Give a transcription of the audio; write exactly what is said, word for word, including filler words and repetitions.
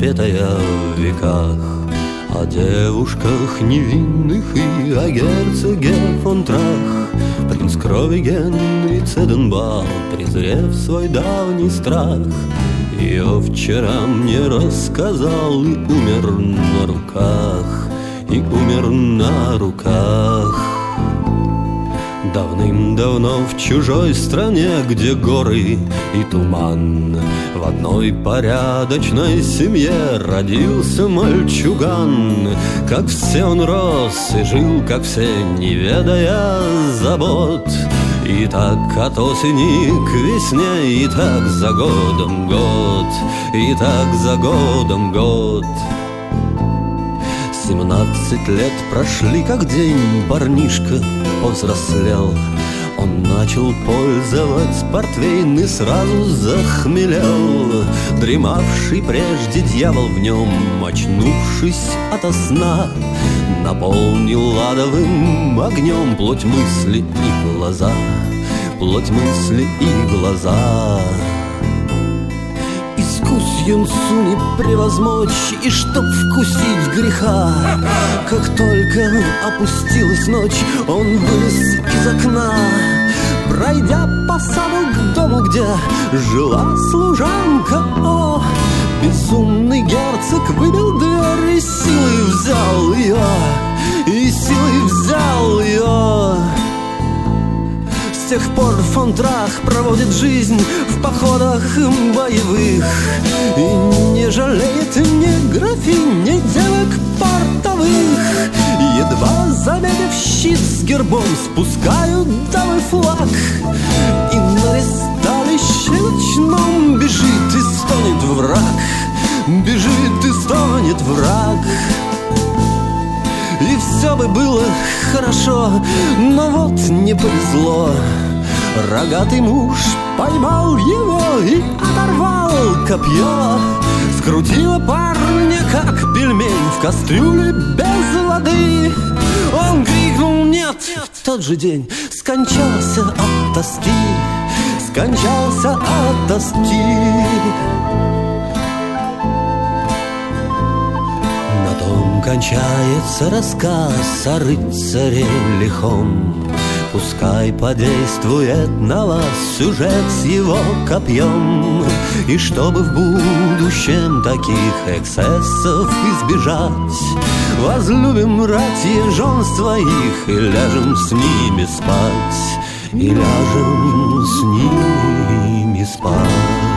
запетая в веках. О девушках невинных и о герцоге фон Трах принц крови Генри Цеденбах, презрев свой давний страх, ее вчера мне рассказал и умер на руках, и умер на руках. Давным-давно в чужой стране, где горы и туман, в одной порядочной семье родился мальчуган. Как все он рос и жил, как все, не ведая забот. И так от осени к весне, и так за годом год, и так за годом год. Семнадцать лет прошли, как день, парнишка повзрослел. Он начал пользовать портвейн и сразу захмелел. Дремавший прежде дьявол в нем, очнувшись ото сна, наполнил адовым огнем плоть мысли и глаза, плоть мысли и глаза. Искус юнцу не превозмочь, и чтоб вкусить греха, как только опустилась ночь, он вылез из окна. Пройдя по саду к дому, где жила служанка, о, безумный герцог выбил дверь и силой взял ее, и силой взял ее. С тех пор фон Трах проводит жизнь в походах боевых и не жалеет ни графинь, ни девок портовых. Едва заметив щит с гербом, спускают дамы флаг, и на ресталище ночном бежит и стонет враг, бежит и стонет враг. И все бы было хорошо, но вот не повезло. Рогатый муж поймал его и оторвал копье. Скрутило парня, как пельмень в кастрюле без воды. Он крикнул «нет!» в тот же день скончался от тоски, скончался от тоски. Кончается рассказ о рыцаре лихом. Пускай подействует на вас сюжет с его копьем. И чтобы в будущем таких эксцессов избежать, возлюбим ратье жен своих и ляжем с ними спать, и ляжем с ними спать.